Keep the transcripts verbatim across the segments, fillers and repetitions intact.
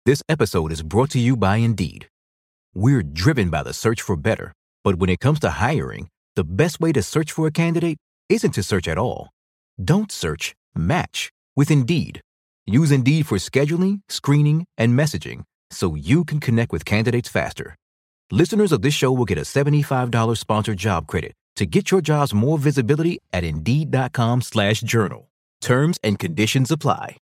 This episode is brought to you by Indeed. We're driven by the search for better, but when it comes to hiring, the best way to search for a candidate isn't to search at all. Don't search, match with Indeed. Use Indeed for scheduling, screening, and messaging so you can connect with candidates faster. Listeners of this show will get a seventy-five dollars sponsored job credit to get your jobs more visibility at Indeed.com slash journal. Terms and conditions apply.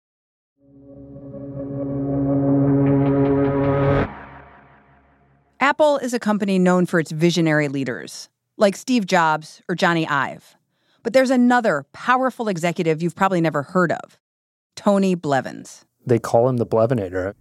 Apple is a company known for its visionary leaders, like Steve Jobs or Johnny Ive. But there's another powerful executive you've probably never heard of, Tony Blevins. They call him the Blevinator.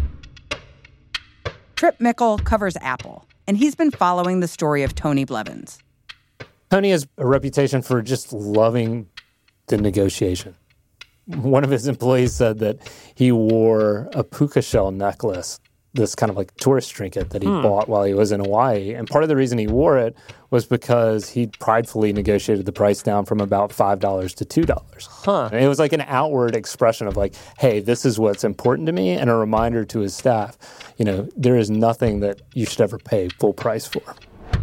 Trip Mickle covers Apple, and he's been following the story of Tony Blevins. Tony has a reputation for just loving the negotiation. One of his employees said that he wore a puka shell necklace, this kind of like tourist trinket that he hmm. bought while he was in Hawaii. And part of the reason he wore it was because he pridefully negotiated the price down from about five dollars to two dollars. Huh. And it was like an outward expression of like, hey, this is what's important to me, and a reminder to his staff, you know, there is nothing that you should ever pay full price for.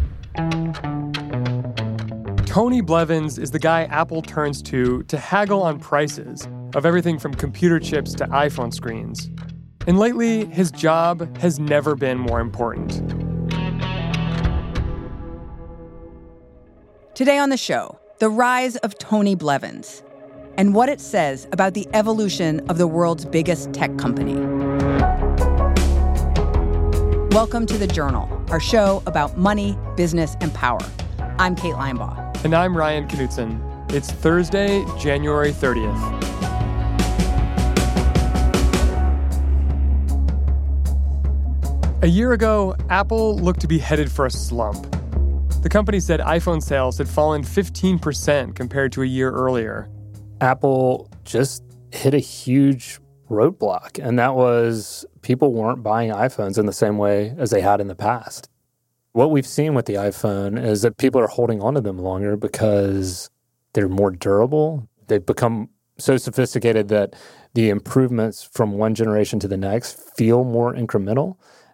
Tony Blevins is the guy Apple turns to to haggle on prices of everything from computer chips to iPhone screens. And lately, his job has never been more important. Today on the show, the rise of Tony Blevins and what it says about the evolution of the world's biggest tech company. Welcome to The Journal, our show about money, business, and power. I'm Kate Linebaugh. And I'm Ryan Knutson. It's Thursday, January thirtieth. A year ago, Apple looked to be headed for a slump. The company said iPhone sales had fallen fifteen percent compared to a year earlier. Apple just hit a huge roadblock, and that was people weren't buying iPhones in the same way as they had in the past. What we've seen with the iPhone is that people are holding on to them longer because they're more durable. They've become so sophisticated that the improvements from one generation to the next feel more incremental.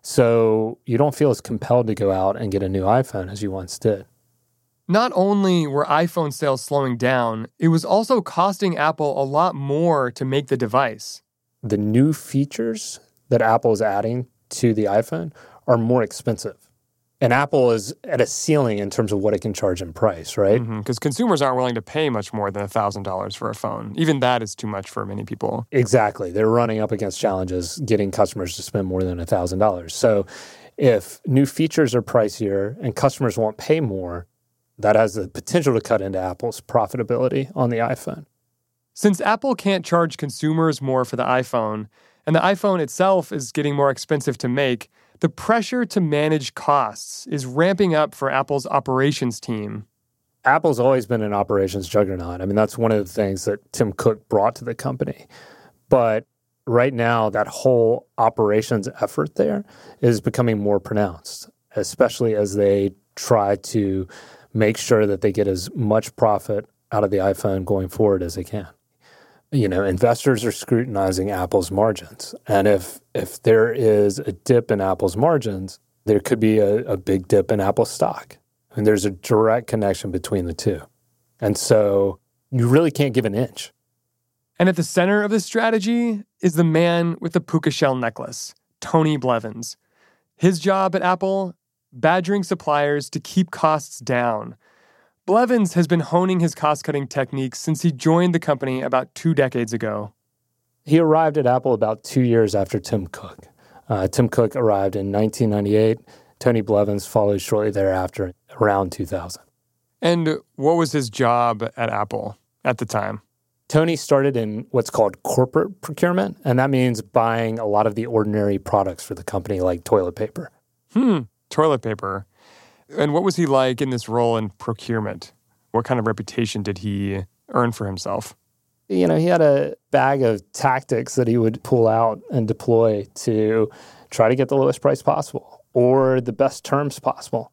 So you don't feel as compelled to go out and get a new iPhone as you once did. Not only were iPhone sales slowing down, it was also costing Apple a lot more to make the device. The new features that Apple is adding to the iPhone are more expensive. And Apple is at a ceiling in terms of what it can charge in price, right? Because mm-hmm, consumers aren't willing to pay much more than one thousand dollars for a phone. Even that is too much for many people. Exactly. They're running up against challenges getting customers to spend more than one thousand dollars. So if new features are pricier and customers won't pay more, that has the potential to cut into Apple's profitability on the iPhone. Since Apple can't charge consumers more for the iPhone, and the iPhone itself is getting more expensive to make, the pressure to manage costs is ramping up for Apple's operations team. Apple's always been an operations juggernaut. I mean, that's one of the things that Tim Cook brought to the company. But right now, that whole operations effort there is becoming more pronounced, especially as they try to make sure that they get as much profit out of the iPhone going forward as they can. You know, investors are scrutinizing Apple's margins. And if if there is a dip in Apple's margins, there could be a, a big dip in Apple's stock. And there's a direct connection between the two. And so you really can't give an inch. And at the center of this strategy is the man with the puka shell necklace, Tony Blevins. His job at Apple, badgering suppliers to keep costs down. Blevins has been honing his cost-cutting techniques since he joined the company about two decades ago. He arrived at Apple about two years after Tim Cook. Uh, Tim Cook arrived in nineteen ninety-eight. Tony Blevins followed shortly thereafter, around two thousand. And what was his job at Apple at the time? Tony started in what's called corporate procurement, and that means buying a lot of the ordinary products for the company, like toilet paper. Hmm, toilet paper. And what was he like in this role in procurement? What kind of reputation did he earn for himself? You know, he had a bag of tactics that he would pull out and deploy to try to get the lowest price possible or the best terms possible.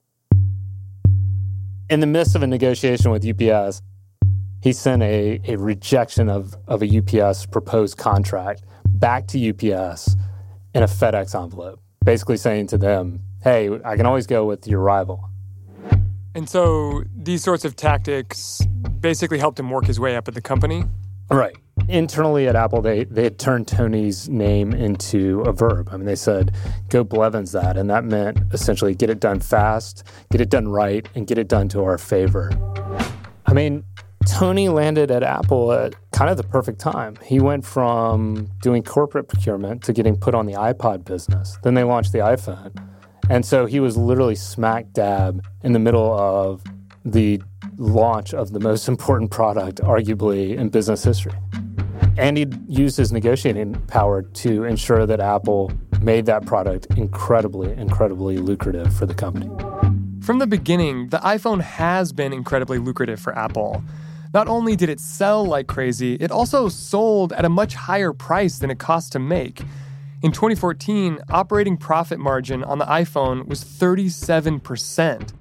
In the midst of a negotiation with U P S, he sent a, a rejection of, of a U P S proposed contract back to U P S in a FedEx envelope, basically saying to them, hey, I can always go with your rival. And so these sorts of tactics basically helped him work his way up at the company? Right. Internally at Apple, they, they had turned Tony's name into a verb. I mean, they said, go Blevins that. And that meant essentially get it done fast, get it done right, and get it done to our favor. I mean, Tony landed at Apple at kind of the perfect time. He went from doing corporate procurement to getting put on the iPod business. Then they launched the iPhone. And so he was literally smack dab in the middle of the launch of the most important product, arguably, in business history. And he used his negotiating power to ensure that Apple made that product incredibly, incredibly lucrative for the company. From the beginning, the iPhone has been incredibly lucrative for Apple. Not only did it sell like crazy, it also sold at a much higher price than it cost to make. In twenty fourteen, operating profit margin on the iPhone was thirty-seven percent.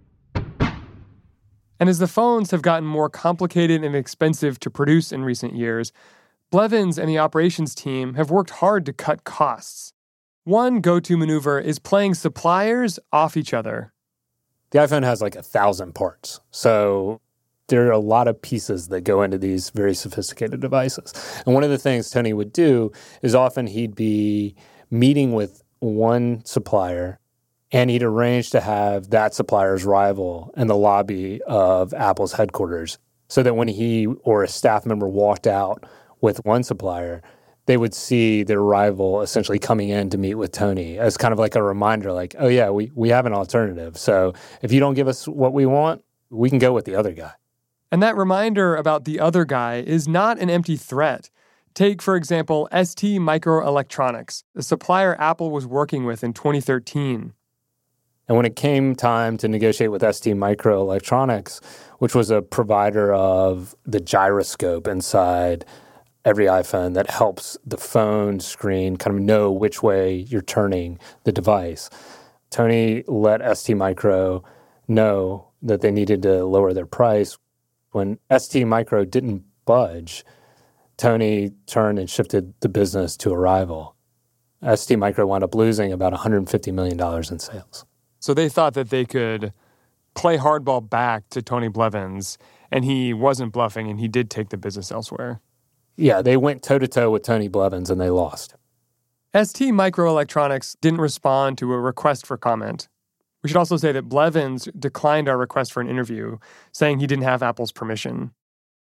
And as the phones have gotten more complicated and expensive to produce in recent years, Blevins and the operations team have worked hard to cut costs. One go-to maneuver is playing suppliers off each other. The iPhone has like a thousand parts. So there are a lot of pieces that go into these very sophisticated devices. And one of the things Tony would do is often he'd be meeting with one supplier and he'd arrange to have that supplier's rival in the lobby of Apple's headquarters so that when he or a staff member walked out with one supplier, they would see their rival essentially coming in to meet with Tony as kind of like a reminder, like, oh yeah, we, we have an alternative. So if you don't give us what we want, we can go with the other guy. And that reminder about the other guy is not an empty threat. Take, for example, S T Microelectronics, the supplier Apple was working with in twenty thirteen. And when it came time to negotiate with S T Microelectronics, which was a provider of the gyroscope inside every iPhone that helps the phone screen kind of know which way you're turning the device, Tony let S T Micro know that they needed to lower their price. When S T Micro didn't budge, Tony turned and shifted the business to a rival. S T Micro wound up losing about one hundred fifty million dollars in sales. So they thought that they could play hardball back to Tony Blevins, and he wasn't bluffing, and he did take the business elsewhere. Yeah, they went toe-to-toe with Tony Blevins, and they lost. S T Microelectronics didn't respond to a request for comment. We should also say that Blevins declined our request for an interview, saying he didn't have Apple's permission.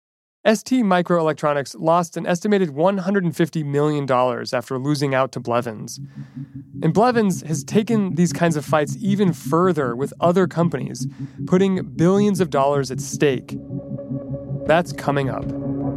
S T Microelectronics lost an estimated one hundred fifty million dollars after losing out to Blevins. And Blevins has taken these kinds of fights even further with other companies, putting billions of dollars at stake. That's coming up.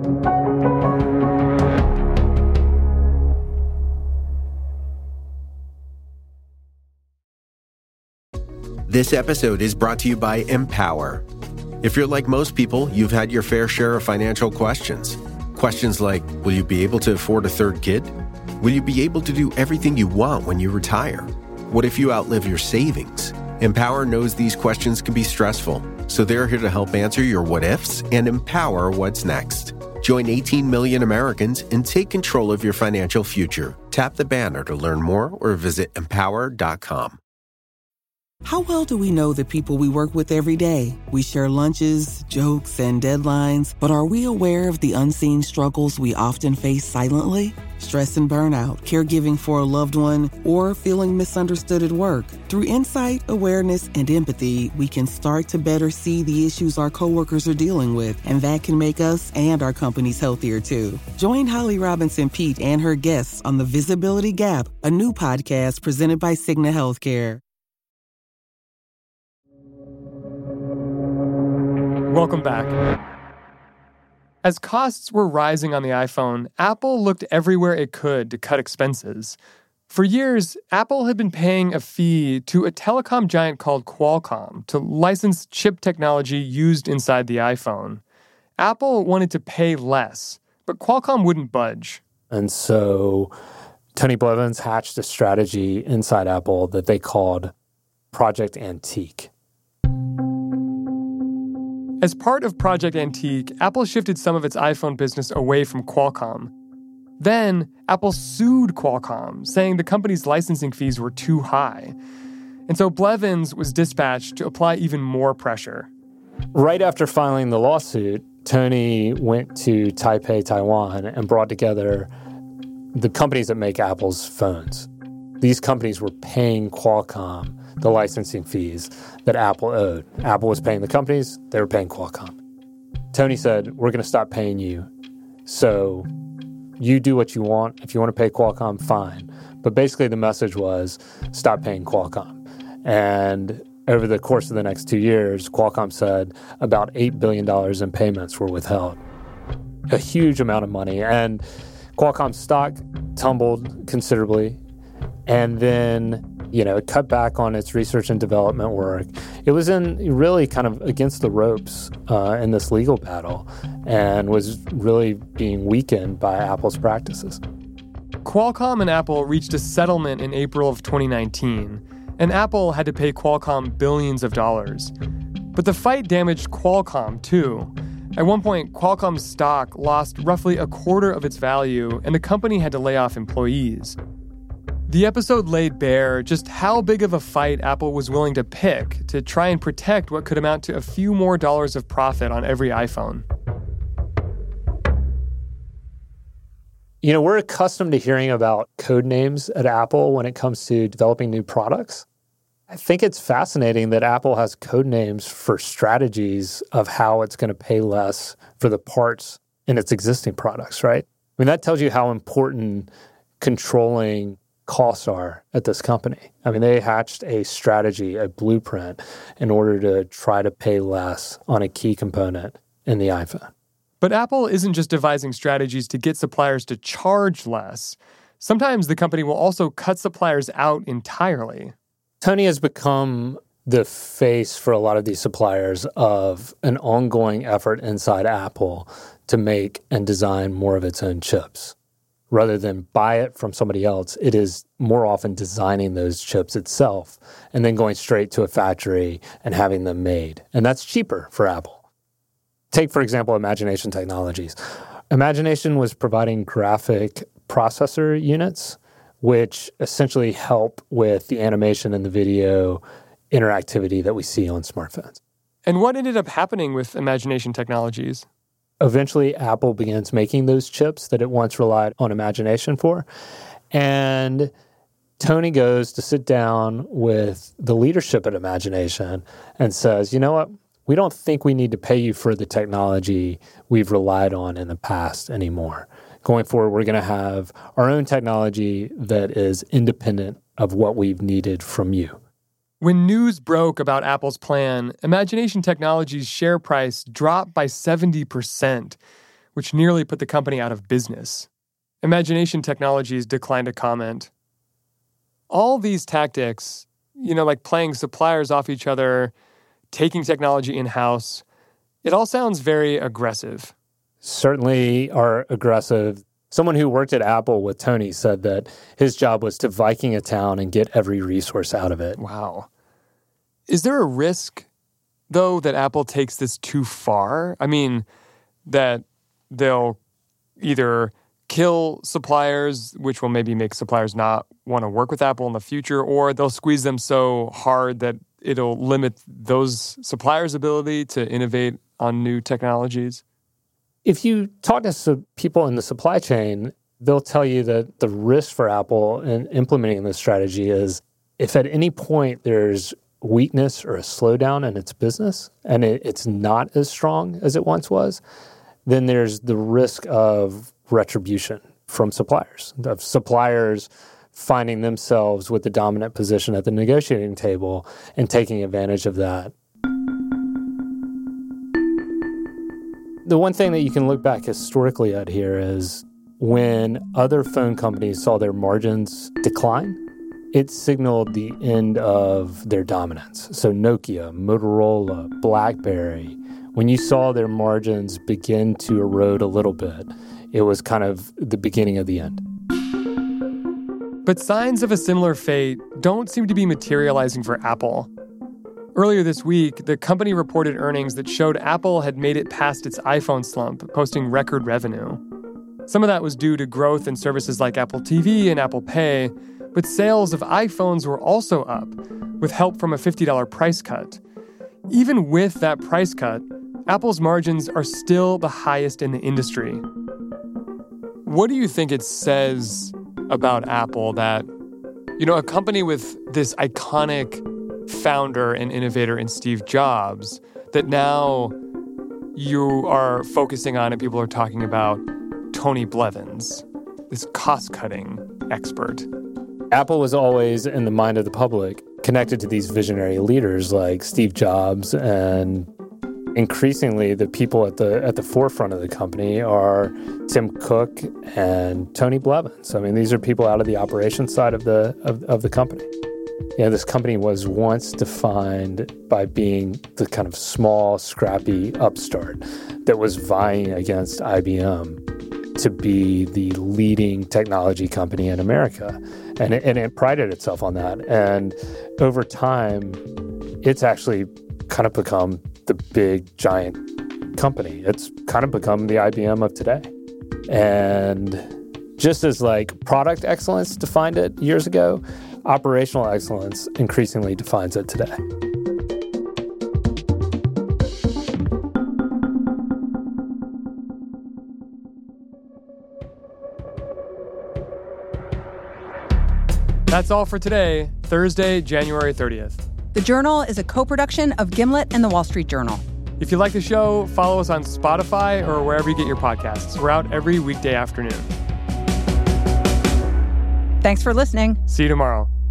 This episode is brought to you by Empower. If you're like most people, you've had your fair share of financial questions. Questions like, will you be able to afford a third kid? Will you be able to do everything you want when you retire? What if you outlive your savings? Empower knows these questions can be stressful, so they're here to help answer your what-ifs and empower what's next. Join eighteen million Americans and take control of your financial future. Tap the banner to learn more or visit empower dot com. How well do we know the people we work with every day? We share lunches, jokes, and deadlines, but are we aware of the unseen struggles we often face silently? Stress and burnout, caregiving for a loved one, or feeling misunderstood at work. Through insight, awareness, and empathy, we can start to better see the issues our coworkers are dealing with, and that can make us and our companies healthier too. Join Holly Robinson Peete and her guests on The Visibility Gap, a new podcast presented by Cigna Healthcare. Welcome back. As costs were rising on the iPhone, Apple looked everywhere it could to cut expenses. For years, Apple had been paying a fee to a telecom giant called Qualcomm to license chip technology used inside the iPhone. Apple wanted to pay less, but Qualcomm wouldn't budge. And so Tony Blevins hatched a strategy inside Apple that they called Project Antique. As part of Project Antique, Apple shifted some of its iPhone business away from Qualcomm. Then, Apple sued Qualcomm, saying the company's licensing fees were too high. And so Blevins was dispatched to apply even more pressure. Right after filing the lawsuit, Tony went to Taipei, Taiwan, and brought together the companies that make Apple's phones. These companies were paying Qualcomm the licensing fees that Apple owed. Apple was paying the companies, they were paying Qualcomm. Tony said, we're going to stop paying you. So you do what you want. If you want to pay Qualcomm, fine. But basically the message was, stop paying Qualcomm. And over the course of the next two years, Qualcomm said about eight billion dollars in payments were withheld. A huge amount of money. And Qualcomm's stock tumbled considerably. And then, you know, it cut back on its research and development work. It was in really kind of against the ropes uh, in this legal battle and was really being weakened by Apple's practices. Qualcomm and Apple reached a settlement in April of twenty nineteen, and Apple had to pay Qualcomm billions of dollars. But the fight damaged Qualcomm, too. At one point, Qualcomm's stock lost roughly a quarter of its value, and the company had to lay off employees. The episode laid bare just how big of a fight Apple was willing to pick to try and protect what could amount to a few more dollars of profit on every iPhone. You know, we're accustomed to hearing about code names at Apple when it comes to developing new products. I think it's fascinating that Apple has code names for strategies of how it's going to pay less for the parts in its existing products, right? I mean, that tells you how important controlling costs are at this company. I mean, they hatched a strategy, a blueprint, in order to try to pay less on a key component in the iPhone. But Apple isn't just devising strategies to get suppliers to charge less. Sometimes the company will also cut suppliers out entirely. Tony has become the face for a lot of these suppliers of an ongoing effort inside Apple to make and design more of its own chips. Rather than buy it from somebody else, it is more often designing those chips itself and then going straight to a factory and having them made. And that's cheaper for Apple. Take, for example, Imagination Technologies. Imagination was providing graphic processor units, which essentially help with the animation and the video interactivity that we see on smartphones. And what ended up happening with Imagination Technologies? Eventually, Apple begins making those chips that it once relied on Imagination for. And Tony goes to sit down with the leadership at Imagination and says, you know what? We don't think we need to pay you for the technology we've relied on in the past anymore. Going forward, we're going to have our own technology that is independent of what we've needed from you. When news broke about Apple's plan, Imagination Technologies' share price dropped by seventy percent, which nearly put the company out of business. Imagination Technologies declined to comment. All these tactics, you know, like playing suppliers off each other, taking technology in-house, it all sounds very aggressive. Certainly are aggressive. Someone who worked at Apple with Tony said that his job was to Viking a town and get every resource out of it. Wow. Is there a risk, though, that Apple takes this too far? I mean, that they'll either kill suppliers, which will maybe make suppliers not want to work with Apple in the future, or they'll squeeze them so hard that it'll limit those suppliers' ability to innovate on new technologies? If you talk to some people in the supply chain, they'll tell you that the risk for Apple in implementing this strategy is if at any point there's weakness or a slowdown in its business and it, it's not as strong as it once was, then there's the risk of retribution from suppliers, of suppliers finding themselves with the dominant position at the negotiating table and taking advantage of that. The one thing that you can look back historically at here is when other phone companies saw their margins decline, it signaled the end of their dominance. So Nokia, Motorola, BlackBerry, when you saw their margins begin to erode a little bit, it was kind of the beginning of the end. But signs of a similar fate don't seem to be materializing for Apple. Earlier this week, the company reported earnings that showed Apple had made it past its iPhone slump, posting record revenue. Some of that was due to growth in services like Apple T V and Apple Pay, but sales of iPhones were also up, with help from a fifty dollars price cut. Even with that price cut, Apple's margins are still the highest in the industry. What do you think it says about Apple that, you know, a company with this iconic founder and innovator in Steve Jobs, that now you are focusing on and people are talking about Tony Blevins, this cost-cutting expert? Apple was always, in the mind of the public, connected to these visionary leaders like Steve Jobs, and increasingly the people at the at the forefront of the company are Tim Cook and Tony Blevins. I mean, these are people out of the operations side of the of, of the company. You know, this company was once defined by being the kind of small, scrappy upstart that was vying against I B M to be the leading technology company in America. And it, and it prided itself on that. And over time, it's actually kind of become the big, giant company. It's kind of become the I B M of today. And just as like product excellence defined it years ago, operational excellence increasingly defines it today. That's all for today, Thursday, January thirtieth. The Journal is a co-production of Gimlet and The Wall Street Journal. If you like the show, follow us on Spotify or wherever you get your podcasts. We're out every weekday afternoon. Thanks for listening. See you tomorrow.